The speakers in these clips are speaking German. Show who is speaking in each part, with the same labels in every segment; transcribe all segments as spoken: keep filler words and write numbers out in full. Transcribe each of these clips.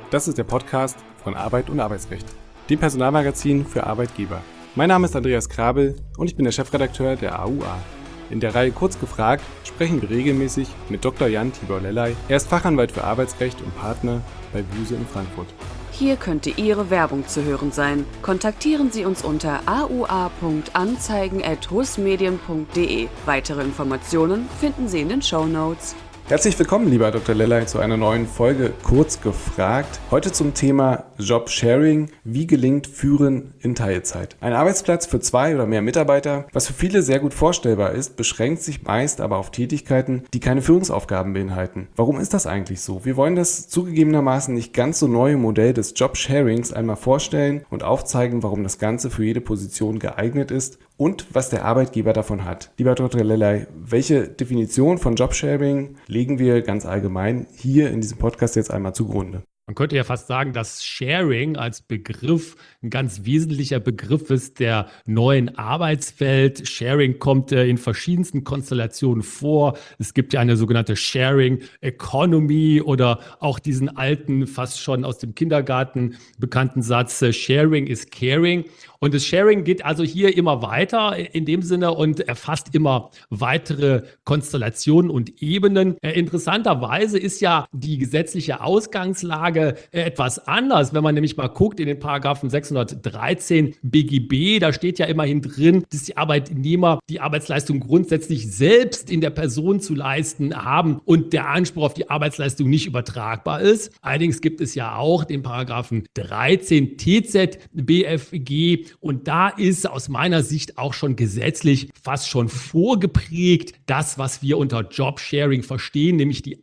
Speaker 1: Das ist der Podcast von Arbeit und Arbeitsrecht, dem Personalmagazin für Arbeitgeber. Mein Name ist Andreas Krabel und ich bin der Chefredakteur der A U A. In der Reihe Kurz gefragt sprechen wir regelmäßig mit Doktor Jan Tibor Lellay. Er ist Fachanwalt für Arbeitsrecht und Partner bei Buse in Frankfurt.
Speaker 2: Hier könnte Ihre Werbung zu hören sein. Kontaktieren Sie uns unter a u a punkt anzeigen at husmedien punkt de. Weitere Informationen finden Sie in den Shownotes.
Speaker 1: Herzlich willkommen, lieber Doktor Lellay, zu einer neuen Folge Kurz gefragt. Heute zum Thema Jobsharing. Wie gelingt Führen in Teilzeit? Ein Arbeitsplatz für zwei oder mehr Mitarbeiter, was für viele sehr gut vorstellbar ist, beschränkt sich meist aber auf Tätigkeiten, die keine Führungsaufgaben beinhalten. Warum ist das eigentlich so? Wir wollen das zugegebenermaßen nicht ganz so neue Modell des Jobsharings einmal vorstellen und aufzeigen, warum das Ganze für jede Position geeignet ist und was der Arbeitgeber davon hat. Lieber Doktor Lellay, welche Definition von Jobsharing legen wir ganz allgemein hier in diesem Podcast jetzt einmal zugrunde?
Speaker 3: Man könnte ja fast sagen, dass Sharing als Begriff ein ganz wesentlicher Begriff ist der neuen Arbeitswelt. Sharing kommt äh, in verschiedensten Konstellationen vor. Es gibt ja eine sogenannte Sharing Economy oder auch diesen alten, fast schon aus dem Kindergarten bekannten Satz, äh, Sharing is Caring. Und das Sharing geht also hier immer weiter in dem Sinne und erfasst immer weitere Konstellationen und Ebenen. Äh, interessanterweise ist ja die gesetzliche Ausgangslage etwas anders, wenn man nämlich mal guckt in den Paragraphen sechshundertdreizehn B G B, da steht ja immerhin drin, dass die Arbeitnehmer die Arbeitsleistung grundsätzlich selbst in der Person zu leisten haben und der Anspruch auf die Arbeitsleistung nicht übertragbar ist. Allerdings gibt es ja auch den Paragraphen dreizehn T Z B F G und da ist aus meiner Sicht auch schon gesetzlich fast schon vorgeprägt, das, was wir unter Jobsharing verstehen, nämlich die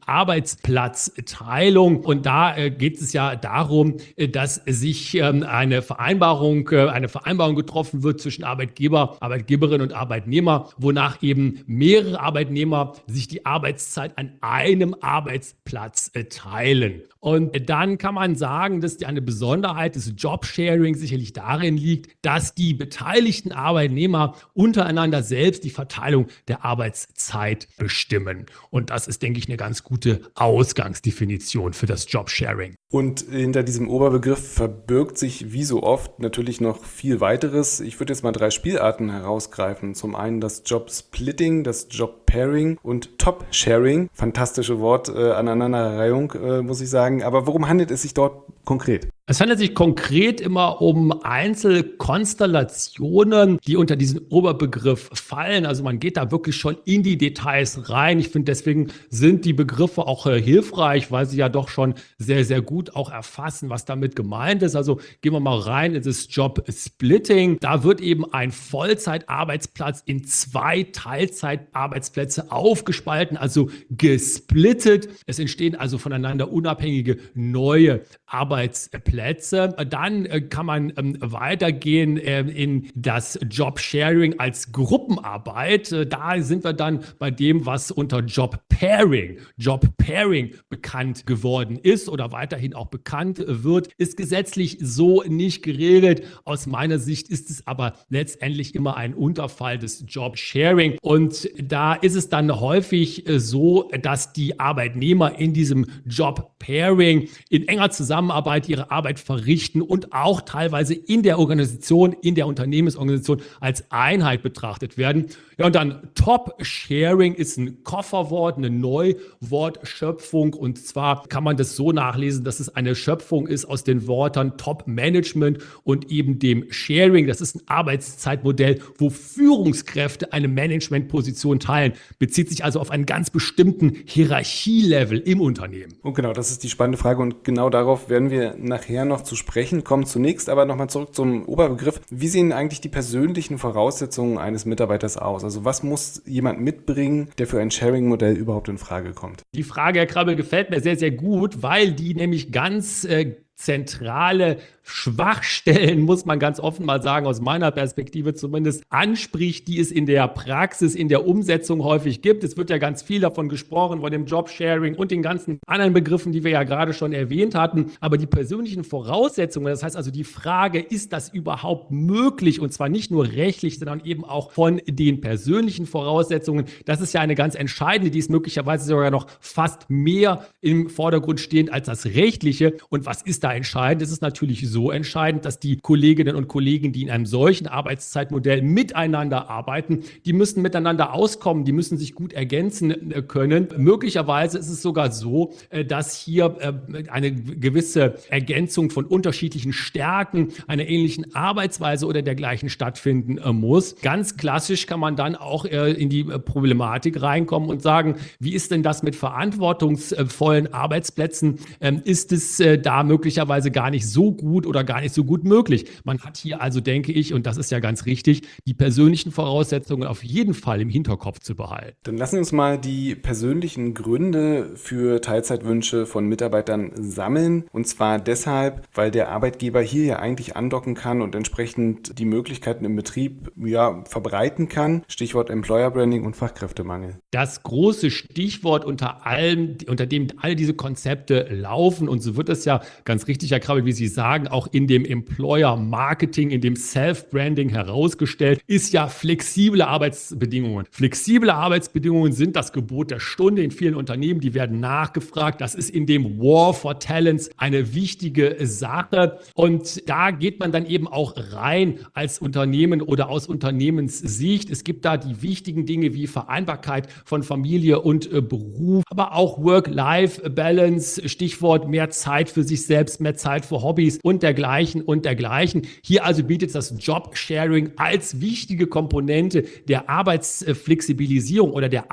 Speaker 3: Arbeitsplatzteilung. Und da äh, geht es ja darum, dass sich ähm, eine Vereinbarung, äh, eine Vereinbarung getroffen wird zwischen Arbeitgeber, Arbeitgeberin und Arbeitnehmer, wonach eben mehrere Arbeitnehmer sich die Arbeitszeit an einem Arbeitsplatz äh, teilen. Und dann kann man sagen, dass die eine Besonderheit des Jobsharing sicherlich darin liegt, dass die beteiligten Arbeitnehmer untereinander selbst die Verteilung der Arbeitszeit bestimmen. Und das ist, denke ich, eine ganz gute Ausgangsdefinition für das Jobsharing.
Speaker 1: Und hinter diesem Oberbegriff verbirgt sich wie so oft natürlich noch viel weiteres. Ich würde jetzt mal drei Spielarten herausgreifen. Zum einen das Jobsplitting, das Jobpairing und Top-Sharing. Fantastische Wortaneinanderreihung, äh, muss ich sagen. Aber worum handelt es sich dort konkret?
Speaker 3: Es handelt sich konkret immer um Einzelkonstellationen, die unter diesen Oberbegriff fallen. Also man geht da wirklich schon in die Details rein. Ich finde, deswegen sind die Begriffe auch äh, hilfreich, weil sie ja doch schon sehr, sehr gut auch erfassen, was damit gemeint ist. Also gehen wir mal rein in das Job-Splitting. Da wird eben ein Vollzeitarbeitsplatz in zwei Teilzeitarbeitsplätze aufgespalten, also gesplittet. Es entstehen also voneinander unabhängige neue Arbeitsplätze. Plätze. Dann äh, kann man ähm, weitergehen äh, in das Jobsharing als Gruppenarbeit. Äh, da sind wir dann bei dem, was unter Jobpairing, Jobpairing bekannt geworden ist oder weiterhin auch bekannt wird, ist gesetzlich so nicht geregelt. Aus meiner Sicht ist es aber letztendlich immer ein Unterfall des Jobsharing. Und da ist es dann häufig äh, so, dass die Arbeitnehmer in diesem Jobpairing in enger Zusammenarbeit ihre Arbeit verrichten und auch teilweise in der Organisation, in der Unternehmensorganisation als Einheit betrachtet werden. Ja, und dann Top-Sharing ist ein Kofferwort, eine Neuwortschöpfung. Und zwar kann man das so nachlesen, dass es eine Schöpfung ist aus den Wörtern Top-Management und eben dem Sharing. Das ist ein Arbeitszeitmodell, wo Führungskräfte eine Managementposition teilen. Bezieht sich also auf einen ganz bestimmten Hierarchielevel im Unternehmen.
Speaker 1: Und genau, das ist die spannende Frage und genau darauf werden wir nachher noch zu sprechen kommen. Zunächst aber nochmal zurück zum Oberbegriff. Wie sehen eigentlich die persönlichen Voraussetzungen eines Mitarbeiters aus? Also was muss jemand mitbringen, der für ein Sharing-Modell überhaupt in Frage kommt?
Speaker 3: Die Frage, Herr Krabbel, gefällt mir sehr, sehr gut, weil die nämlich ganz äh, zentrale Schwachstellen, muss man ganz offen mal sagen, aus meiner Perspektive zumindest, anspricht, die es in der Praxis, in der Umsetzung häufig gibt. Es wird ja ganz viel davon gesprochen, von dem Jobsharing und den ganzen anderen Begriffen, die wir ja gerade schon erwähnt hatten. Aber die persönlichen Voraussetzungen, das heißt also die Frage, ist das überhaupt möglich, und zwar nicht nur rechtlich, sondern eben auch von den persönlichen Voraussetzungen, das ist ja eine ganz entscheidende, die ist möglicherweise sogar noch fast mehr im Vordergrund stehend als das Rechtliche. Und was ist da entscheidend? Es ist natürlich so entscheidend, dass die Kolleginnen und Kollegen, die in einem solchen Arbeitszeitmodell miteinander arbeiten, die müssen miteinander auskommen, die müssen sich gut ergänzen können. Möglicherweise ist es sogar so, dass hier eine gewisse Ergänzung von unterschiedlichen Stärken, einer ähnlichen Arbeitsweise oder dergleichen stattfinden muss. Ganz klassisch kann man dann auch in die Problematik reinkommen und sagen, wie ist denn das mit verantwortungsvollen Arbeitsplätzen? Ist es da möglicherweise gar nicht so gut oder gar nicht so gut möglich? Man hat hier also, denke ich, und das ist ja ganz richtig, die persönlichen Voraussetzungen auf jeden Fall im Hinterkopf zu behalten.
Speaker 1: Dann lassen wir uns mal die persönlichen Gründe für Teilzeitwünsche von Mitarbeitern sammeln. Und zwar deshalb, weil der Arbeitgeber hier ja eigentlich andocken kann und entsprechend die Möglichkeiten im Betrieb ja, verbreiten kann. Stichwort Employer Branding und Fachkräftemangel.
Speaker 3: Das große Stichwort unter allem, unter dem all diese Konzepte laufen, und so wird es ja ganz richtig, Herr Krabbel, wie Sie sagen, auch in dem Employer Marketing, in dem Self-Branding herausgestellt, ist ja flexible Arbeitsbedingungen. Flexible Arbeitsbedingungen sind das Gebot der Stunde in vielen Unternehmen, die werden nachgefragt. Das ist in dem War for Talents eine wichtige Sache, und da geht man dann eben auch rein als Unternehmen oder aus Unternehmenssicht. Es gibt da die wichtigen Dinge wie Vereinbarkeit von Familie und äh, Beruf, aber auch Work-Life-Balance, Stichwort mehr Zeit für sich selbst, mehr Zeit für Hobbys und dergleichen und dergleichen. Hier also bietet das Job-Sharing als wichtige Komponente der Arbeitsflexibilisierung oder der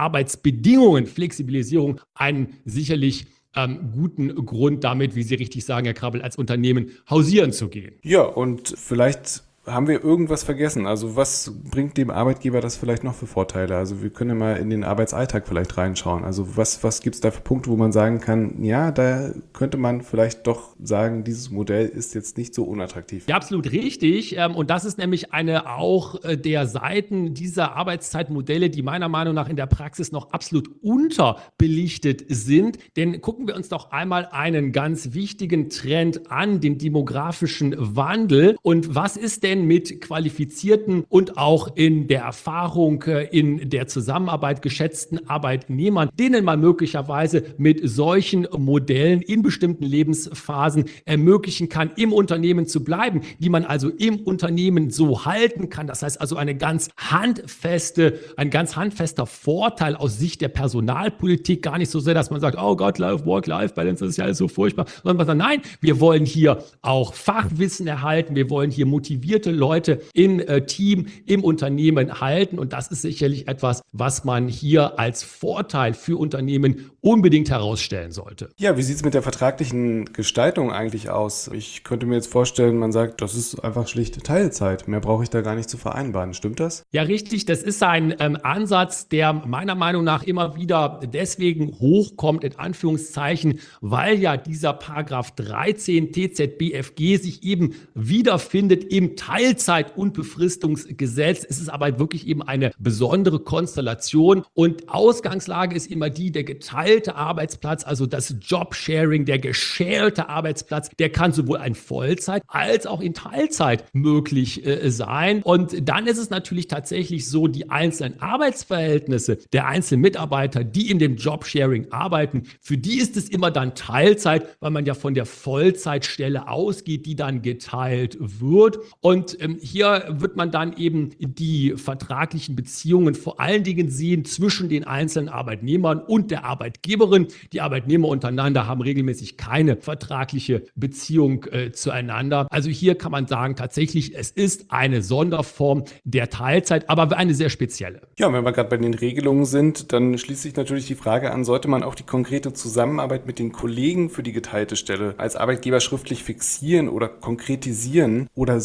Speaker 3: Arbeitsbedingungen-Flexibilisierung einen sicherlich ähm, guten Grund damit, wie Sie richtig sagen, Herr Krabbel, als Unternehmen hausieren zu gehen.
Speaker 1: Ja, und vielleicht haben wir irgendwas vergessen? Also was bringt dem Arbeitgeber das vielleicht noch für Vorteile? Also wir können ja mal in den Arbeitsalltag vielleicht reinschauen. Also was, was gibt es da für Punkte, wo man sagen kann, ja, da könnte man vielleicht doch sagen, dieses Modell ist jetzt nicht so unattraktiv.
Speaker 3: Ja, absolut richtig. Und das ist nämlich eine auch der Seiten dieser Arbeitszeitmodelle, die meiner Meinung nach in der Praxis noch absolut unterbelichtet sind. Denn gucken wir uns doch einmal einen ganz wichtigen Trend an, den demografischen Wandel. Und was ist denn mit qualifizierten und auch in der Erfahrung, in der Zusammenarbeit geschätzten Arbeitnehmern, denen man möglicherweise mit solchen Modellen in bestimmten Lebensphasen ermöglichen kann, im Unternehmen zu bleiben, die man also im Unternehmen so halten kann. Das heißt also eine ganz handfeste, ein ganz handfester Vorteil aus Sicht der Personalpolitik, gar nicht so sehr, dass man sagt, oh Gott, Work-Life-Balance, das ist ja alles so furchtbar, sondern man sagt, nein, wir wollen hier auch Fachwissen erhalten, wir wollen hier motivierte Leute im äh, Team, im Unternehmen halten, und das ist sicherlich etwas, was man hier als Vorteil für Unternehmen unbedingt herausstellen sollte.
Speaker 1: Ja, wie sieht es mit der vertraglichen Gestaltung eigentlich aus? Ich könnte mir jetzt vorstellen, man sagt, das ist einfach schlicht Teilzeit. Mehr brauche ich da gar nicht zu vereinbaren. Stimmt das?
Speaker 3: Ja, richtig. Das ist ein ähm, Ansatz, der meiner Meinung nach immer wieder deswegen hochkommt, in Anführungszeichen, weil ja dieser Paragraph dreizehn T Z B F G sich eben wiederfindet im Teilzeit- und Befristungsgesetz. Es ist aber wirklich eben eine besondere Konstellation, und Ausgangslage ist immer die, der geteilte Arbeitsplatz, also das Jobsharing, der gesharelte Arbeitsplatz, der kann sowohl in Vollzeit als auch in Teilzeit möglich äh, sein. Und dann ist es natürlich tatsächlich so, die einzelnen Arbeitsverhältnisse der einzelnen Mitarbeiter, die in dem Jobsharing arbeiten, für die ist es immer dann Teilzeit, weil man ja von der Vollzeitstelle ausgeht, die dann geteilt wird. Und ähm, hier wird man dann eben die vertraglichen Beziehungen vor allen Dingen sehen zwischen den einzelnen Arbeitnehmern und der Arbeitgeberin. Die Arbeitnehmer untereinander haben regelmäßig keine vertragliche Beziehung äh, zueinander. Also hier kann man sagen, tatsächlich, es ist eine Sonderform der Teilzeit, aber eine sehr spezielle.
Speaker 1: Ja, und wenn wir gerade bei den Regelungen sind, dann schließt sich natürlich die Frage an, sollte man auch die konkrete Zusammenarbeit mit den Kollegen für die geteilte Stelle als Arbeitgeber schriftlich fixieren oder konkretisieren, oder soll man die einfach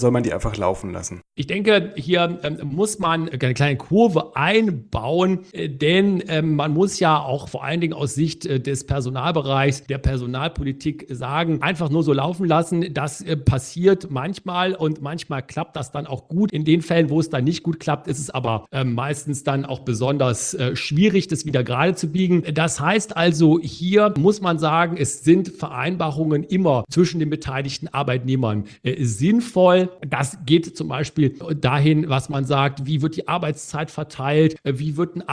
Speaker 1: einfach laufen lassen?
Speaker 3: Ich denke, hier ähm, muss man eine kleine Kurve einbauen, äh, denn ähm, man muss ja auch vor allen Dingen aus Sicht äh, des Personalbereichs, der Personalpolitik sagen, einfach nur so laufen lassen, das äh, passiert manchmal und manchmal klappt das dann auch gut. In den Fällen, wo es dann nicht gut klappt, ist es aber äh, meistens dann auch besonders äh, schwierig, das wieder gerade zu biegen. Das heißt also, hier muss man sagen, es sind Vereinbarungen immer zwischen den beteiligten Arbeitnehmern äh, sinnvoll. Das geht zum Beispiel dahin, was man sagt, wie wird die Arbeitszeit verteilt, wie wird ein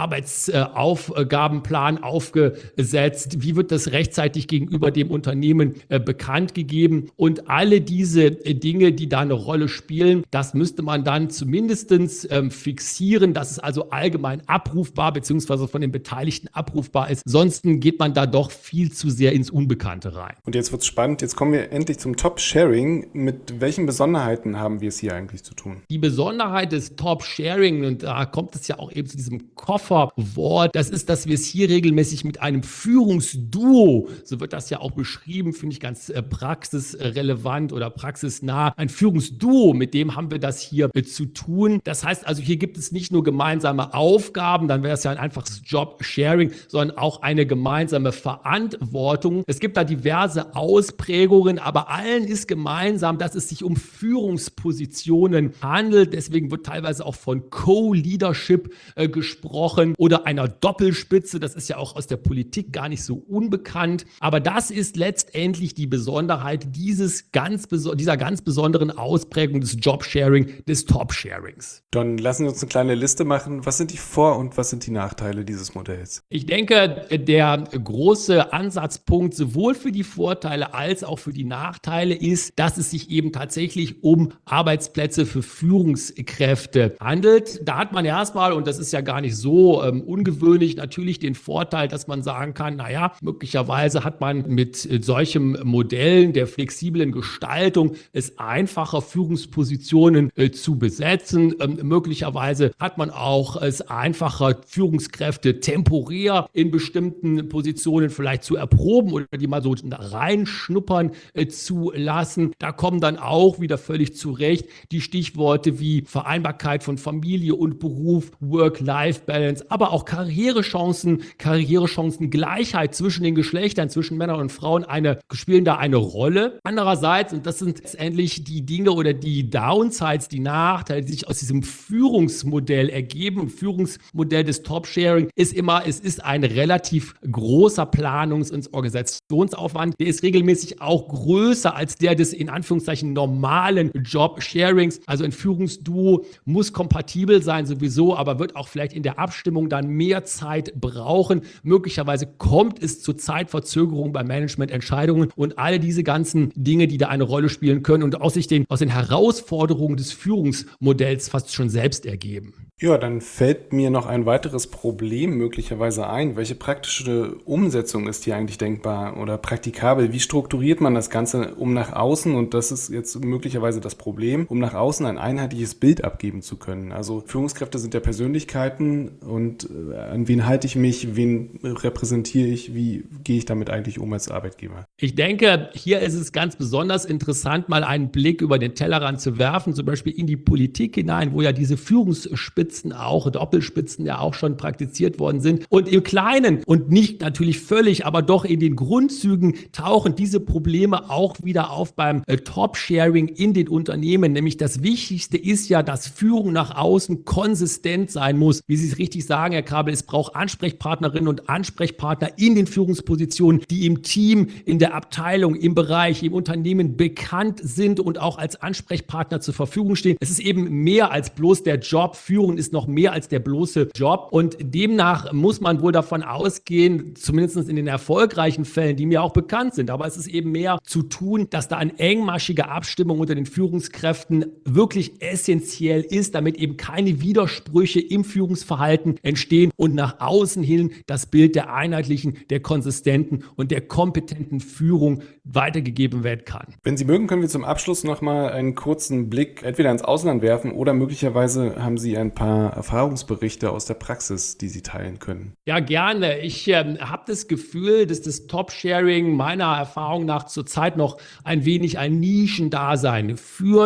Speaker 3: Arbeitsaufgabenplan aufgesetzt, wie wird das rechtzeitig gegenüber dem Unternehmen bekannt gegeben und alle diese Dinge, die da eine Rolle spielen, das müsste man dann zumindest fixieren, dass es also allgemein abrufbar bzw. von den Beteiligten abrufbar ist. Sonst geht man da doch viel zu sehr ins Unbekannte rein.
Speaker 1: Und jetzt wird's spannend, jetzt kommen wir endlich zum Top-Sharing. Mit welchen Besonderheiten haben wir es hier eigentlich zu tun?
Speaker 3: Die Besonderheit des Top-Sharing, und da kommt es ja auch eben zu diesem Kofferwort, das ist, dass wir es hier regelmäßig mit einem Führungsduo, so wird das ja auch beschrieben, finde ich ganz äh, praxisrelevant oder praxisnah, ein Führungsduo, mit dem haben wir das hier äh, zu tun. Das heißt also, hier gibt es nicht nur gemeinsame Aufgaben, dann wäre es ja ein einfaches Job-Sharing, sondern auch eine gemeinsame Verantwortung. Es gibt da diverse Ausprägungen, aber allen ist gemeinsam, dass es sich um Führungspositionen handelt. Deswegen wird teilweise auch von Co-Leadership äh, gesprochen oder einer Doppelspitze. Das ist ja auch aus der Politik gar nicht so unbekannt. Aber das ist letztendlich die Besonderheit dieses ganz, dieser ganz besonderen Ausprägung des Job-Sharing, des Top-Sharings.
Speaker 1: Dann lassen Sie uns eine kleine Liste machen. Was sind die Vor- und was sind die Nachteile dieses Modells?
Speaker 3: Ich denke, der große Ansatzpunkt sowohl für die Vorteile als auch für die Nachteile ist, dass es sich eben tatsächlich um Arbeitsplätze für Führungskräfte handelt. Da hat man erstmal, und das ist ja gar nicht so ähm, ungewöhnlich, natürlich den Vorteil, dass man sagen kann, naja, möglicherweise hat man mit äh, solchen Modellen der flexiblen Gestaltung es einfacher, Führungspositionen äh, zu besetzen. Ähm, möglicherweise hat man auch es einfacher, Führungskräfte temporär in bestimmten Positionen vielleicht zu erproben oder die mal so reinschnuppern äh, zu lassen. Da kommen dann auch wieder völlig zu Recht die Stichworte wie Vereinbarkeit von Familie und Beruf, Work-Life-Balance, aber auch Karrierechancen, Karrierechancengleichheit zwischen den Geschlechtern, zwischen Männern und Frauen eine, spielen da eine Rolle. Andererseits, und das sind letztendlich die Dinge oder die Downsides, die Nachteile, die sich aus diesem Führungsmodell ergeben. Führungsmodell des Top-Sharing ist immer, es ist ein relativ großer Planungs- und Organisationsaufwand. Der ist regelmäßig auch größer als der des in Anführungszeichen normalen Job-Sharings. Also ein Führungsduo muss kompatibel sein sowieso, aber wird auch vielleicht in der Abstimmung dann mehr Zeit brauchen. Möglicherweise kommt es zu Zeitverzögerungen bei Managemententscheidungen und alle diese ganzen Dinge, die da eine Rolle spielen können und aus sich den, aus den Herausforderungen des Führungsmodells fast schon selbst ergeben.
Speaker 1: Ja, dann fällt mir noch ein weiteres Problem möglicherweise ein. Welche praktische Umsetzung ist hier eigentlich denkbar oder praktikabel? Wie strukturiert man das Ganze, um nach außen, und das ist jetzt möglicherweise das Problem, um nach außen ein einheitliches Bild abgeben zu können? Also Führungskräfte sind ja Persönlichkeiten und äh, an wen halte ich mich, wen repräsentiere ich, wie gehe ich damit eigentlich um als Arbeitgeber?
Speaker 3: Ich denke, hier ist es ganz besonders interessant, mal einen Blick über den Tellerrand zu werfen, zum Beispiel in die Politik hinein, wo ja diese Führungsspitzen auch, Doppelspitzen ja auch schon praktiziert worden sind. Und im Kleinen und nicht natürlich völlig, aber doch in den Grundzügen tauchen diese Probleme auch wieder auf beim äh, Top-Sharing in den Unternehmen. Nämlich das Wichtigste ist ja, dass Führung nach außen konsistent sein muss. Wie Sie es richtig sagen, Herr Krabel, es braucht Ansprechpartnerinnen und Ansprechpartner in den Führungspositionen, die im Team, in der Abteilung, im Bereich, im Unternehmen bekannt sind und auch als Ansprechpartner zur Verfügung stehen. Es ist eben mehr als bloß der Job. Führung ist noch mehr als der bloße Job und demnach muss man wohl davon ausgehen, zumindest in den erfolgreichen Fällen, die mir auch bekannt sind, aber es ist eben mehr zu tun, dass da eine engmaschige Abstimmung unter den Führungskräften wirklich essentiell ist, damit eben keine Widersprüche im Führungsverhalten entstehen und nach außen hin das Bild der einheitlichen, der konsistenten und der kompetenten Führung weitergegeben werden kann.
Speaker 1: Wenn Sie mögen, können wir zum Abschluss nochmal einen kurzen Blick entweder ins Ausland werfen oder möglicherweise haben Sie ein paar Erfahrungsberichte aus der Praxis, die Sie teilen können.
Speaker 3: Ja, gerne. Ich äh, habe das Gefühl, dass das Top-Sharing meiner Erfahrung nach zurzeit noch ein wenig ein Nischendasein führt.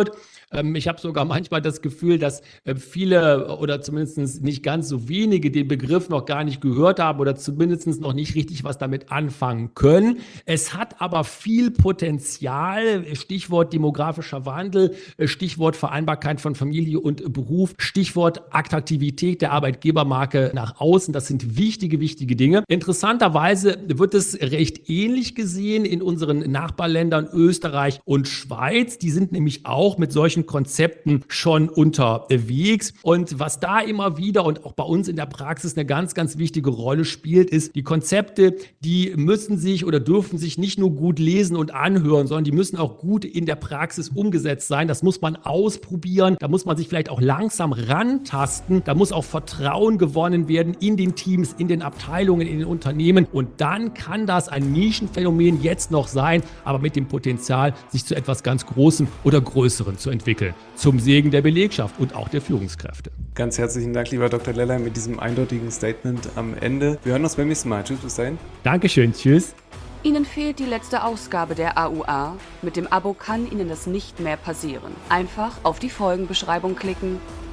Speaker 3: Ähm, ich habe sogar manchmal das Gefühl, dass äh, viele oder zumindest nicht ganz so wenige den Begriff noch gar nicht gehört haben oder zumindest noch nicht richtig was damit anfangen können. Es hat aber viel Potenzial, Stichwort demografischer Wandel, Stichwort Vereinbarkeit von Familie und Beruf, Stichwort Attraktivität der Arbeitgebermarke nach außen. Das sind wichtige, wichtige Dinge. Interessanterweise wird es recht ähnlich gesehen in unseren Nachbarländern Österreich und Schweiz. Die sind nämlich auch mit solchen Konzepten schon unterwegs. Und was da immer wieder und auch bei uns in der Praxis eine ganz, ganz wichtige Rolle spielt, ist, die Konzepte, die müssen sich oder dürfen sich nicht nur gut lesen und anhören, sondern die müssen auch gut in der Praxis umgesetzt sein. Das muss man ausprobieren. Da muss man sich vielleicht auch langsam rantasten. Da muss auch Vertrauen gewonnen werden in den Teams, in den Abteilungen, in den Unternehmen. Und dann kann das ein Nischenphänomen jetzt noch sein, aber mit dem Potenzial, sich zu etwas ganz Großem oder Größerem zu entwickeln. Zum Segen der Belegschaft und auch der Führungskräfte.
Speaker 1: Ganz herzlichen Dank, lieber Doktor Lellay, mit diesem eindeutigen Statement am Ende. Wir hören uns beim nächsten Mal. Tschüss, bis dahin.
Speaker 3: Dankeschön, tschüss.
Speaker 2: Ihnen fehlt die letzte Ausgabe der A U A? Mit dem Abo kann Ihnen das nicht mehr passieren. Einfach auf die Folgenbeschreibung klicken